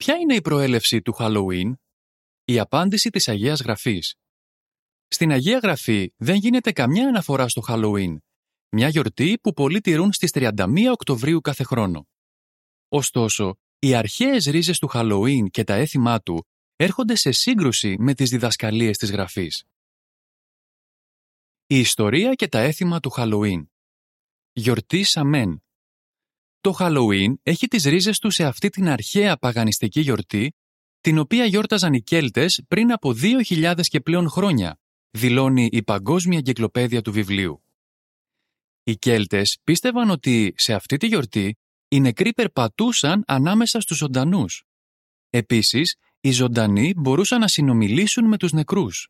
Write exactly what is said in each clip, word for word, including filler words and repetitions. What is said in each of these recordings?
Ποια είναι η προέλευση του Halloween? Η απάντηση της Αγίας Γραφής. Στην Αγία Γραφή δεν γίνεται καμιά αναφορά στο Halloween, μια γιορτή που πολλοί τηρούν στις τριάντα μία Οκτωβρίου κάθε χρόνο. Ωστόσο, οι αρχαίες ρίζες του Halloween και τα έθιμά του έρχονται σε σύγκρουση με τις διδασκαλίες της Γραφής. Η ιστορία και τα έθιμα του Halloween. Γιορτή Σαμέν. Το Halloween έχει τις ρίζες του σε αυτή την αρχαία παγανιστική γιορτή, την οποία γιόρταζαν οι Κέλτες πριν από δύο χιλιάδες και πλέον χρόνια, δηλώνει η Παγκόσμια Εγκυκλοπαίδεια του Βιβλίου. Οι Κέλτες πίστευαν ότι σε αυτή τη γιορτή οι νεκροί περπατούσαν ανάμεσα στους ζωντανούς. Επίσης, οι ζωντανοί μπορούσαν να συνομιλήσουν με τους νεκρούς.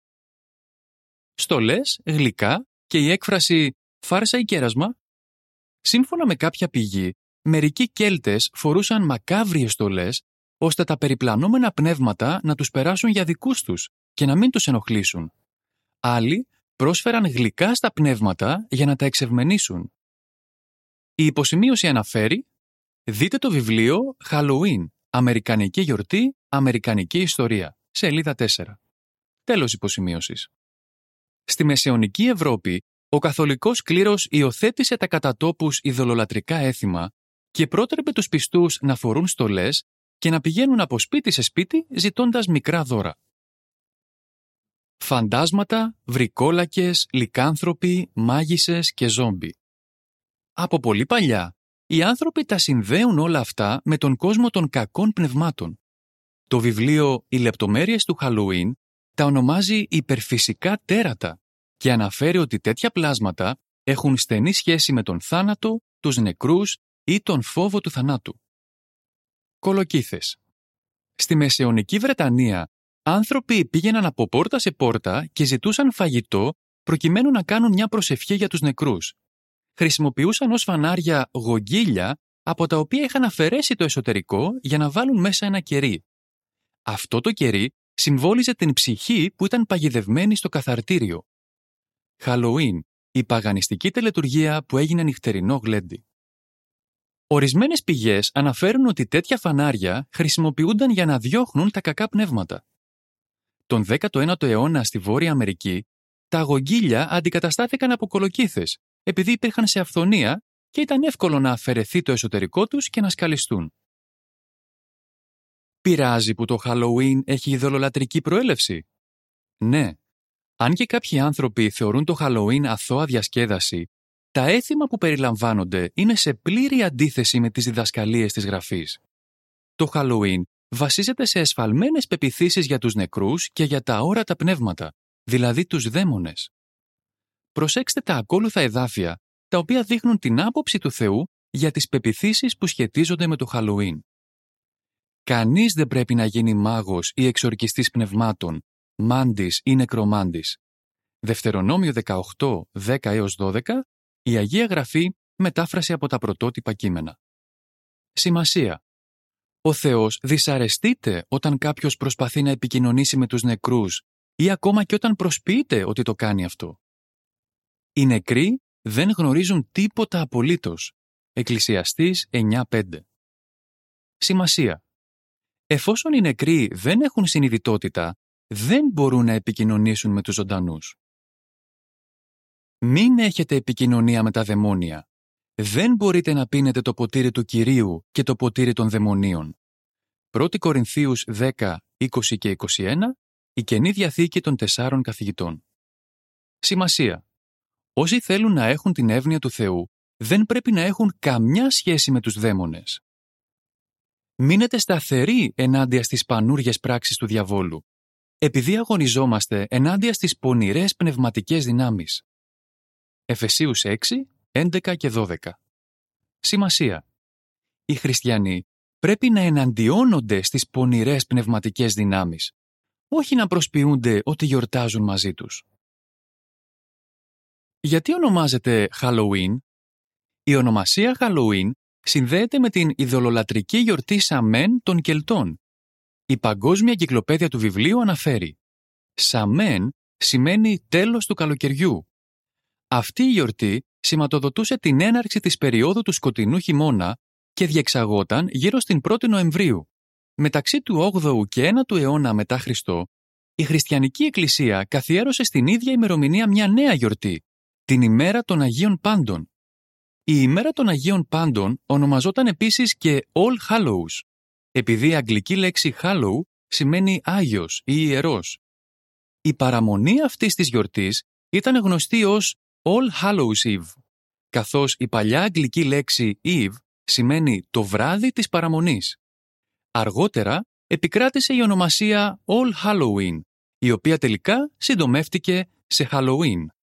Στολές, γλυκά και η έκφραση «φάρσα ή κέρασμα». Σύμφωνα με κάποια πηγή, μερικοί Κέλτες φορούσαν μακάβριες στολές ώστε τα περιπλανόμενα πνεύματα να τους περάσουν για δικούς τους και να μην τους ενοχλήσουν. Άλλοι πρόσφεραν γλυκά στα πνεύματα για να τα εξευμενήσουν. Η υποσημείωση αναφέρει «Δείτε το βιβλίο Halloween, Αμερικανική γιορτή, Αμερικανική ιστορία», σελίδα τέσσερα. Τέλος υποσημείωσης. Στη μεσαιωνική Ευρώπη, ο καθολικός κλήρος υιοθέτησε τα κατά τόπους ειδωλολατρικά έθιμα και πρότρεπε τους πιστούς να φορούν στολές και να πηγαίνουν από σπίτι σε σπίτι ζητώντας μικρά δώρα. Φαντάσματα, βρικόλακες, λικάνθρωποι, μάγισσες και ζόμπι. Από πολύ παλιά, οι άνθρωποι τα συνδέουν όλα αυτά με τον κόσμο των κακών πνευμάτων. Το βιβλίο «Οι λεπτομέρειες του Halloween» τα ονομάζει υπερφυσικά τέρατα και αναφέρει ότι τέτοια πλάσματα έχουν στενή σχέση με τον θάνατο, τους νεκρούς ή τον φόβο του θανάτου. Κολοκύθες. Στη μεσαιωνική Βρετανία, άνθρωποι πήγαιναν από πόρτα σε πόρτα και ζητούσαν φαγητό προκειμένου να κάνουν μια προσευχή για τους νεκρούς. Χρησιμοποιούσαν ως φανάρια γογγίλια από τα οποία είχαν αφαιρέσει το εσωτερικό για να βάλουν μέσα ένα κερί. Αυτό το κερί συμβόλιζε την ψυχή που ήταν παγιδευμένη στο καθαρτήριο. Halloween, η παγανιστική τελετουργία που έγινε νυχτερινό γλέντι. Ορισμένες πηγές αναφέρουν ότι τέτοια φανάρια χρησιμοποιούνταν για να διώχνουν τα κακά πνεύματα. Τον δέκατο ένατο αιώνα στη Βόρεια Αμερική, τα γογγίλια αντικαταστάθηκαν από κολοκύθες, επειδή υπήρχαν σε αυθονία και ήταν εύκολο να αφαιρεθεί το εσωτερικό τους και να σκαλιστούν. Πειράζει που το Halloween έχει ειδωλολατρική προέλευση? Ναι. Αν και κάποιοι άνθρωποι θεωρούν το Halloween αθώα διασκέδαση, τα έθιμα που περιλαμβάνονται είναι σε πλήρη αντίθεση με τις διδασκαλίες της Γραφής. Το Halloween βασίζεται σε εσφαλμένες πεποιθήσεις για τους νεκρούς και για τα αόρατα πνεύματα, δηλαδή τους δαίμονες. Προσέξτε τα ακόλουθα εδάφια, τα οποία δείχνουν την άποψη του Θεού για τις πεποιθήσεις που σχετίζονται με το Halloween. Κανείς δεν πρέπει να γίνει μάγος ή εξορκιστής πνευμάτων, μάντης ή νεκρομάντης. Δευτερονόμιο δεκαοκτώ, δέκα έως δώδεκα, η Αγία Γραφή, μετάφραση από τα πρωτότυπα κείμενα. Σημασία. Ο Θεός δυσαρεστείται όταν κάποιος προσπαθεί να επικοινωνήσει με τους νεκρούς ή ακόμα και όταν προσποιείται ότι το κάνει αυτό. Οι νεκροί δεν γνωρίζουν τίποτα απολύτως. Εκκλησιαστής εννιά πέντε. Σημασία. Εφόσον οι νεκροί δεν έχουν συνειδητότητα, δεν μπορούν να επικοινωνήσουν με τους ζωντανούς. Μην έχετε επικοινωνία με τα δαιμόνια. Δεν μπορείτε να πίνετε το ποτήρι του Κυρίου και το ποτήρι των δαιμονίων. πρώτη Κορινθίους δέκα, είκοσι και είκοσι ένα, η Καινή Διαθήκη των τεσσάρων καθηγητών. Σημασία. Όσοι θέλουν να έχουν την εύνοια του Θεού, δεν πρέπει να έχουν καμιά σχέση με τους δαίμονες. Μείνετε σταθεροί ενάντια στις πανούργιες πράξεις του διαβόλου, επειδή αγωνιζόμαστε ενάντια στις πονηρές πνευματικές δυνάμεις. Εφεσίους έξι, έντεκα και δώδεκα. Σημασία. Οι χριστιανοί πρέπει να εναντιώνονται στις πονηρές πνευματικές δυνάμεις, όχι να προσποιούνται ότι γιορτάζουν μαζί τους. Γιατί ονομάζεται Halloween? Η ονομασία Halloween συνδέεται με την ειδωλολατρική γιορτή Σαμέν των Κελτών. Η Παγκόσμια Εγκυκλοπαίδεια του Βιβλίου αναφέρει «Σαμέν» σημαίνει τέλος του καλοκαιριού. Αυτή η γιορτή σηματοδοτούσε την έναρξη της περίοδου του σκοτεινού χειμώνα και διεξαγόταν γύρω στην πρώτη Νοεμβρίου. Μεταξύ του όγδοου και ένατου αιώνα μετά Χριστό, η χριστιανική εκκλησία καθιέρωσε στην ίδια ημερομηνία μια νέα γιορτή, την ημέρα των Αγίων Πάντων. Η ημέρα των Αγίων Πάντων ονομαζόταν επίσης και All Hallows, επειδή η αγγλική λέξη Hallow σημαίνει Άγιος ή Ιερός. Η παραμονή αυτής της γιορτής ήταν γνωστή ως All Hallows Eve, καθώς η παλιά αγγλική λέξη Eve σημαίνει το βράδυ της παραμονής. Αργότερα επικράτησε η ονομασία All Halloween, η οποία τελικά συντομεύτηκε σε Halloween.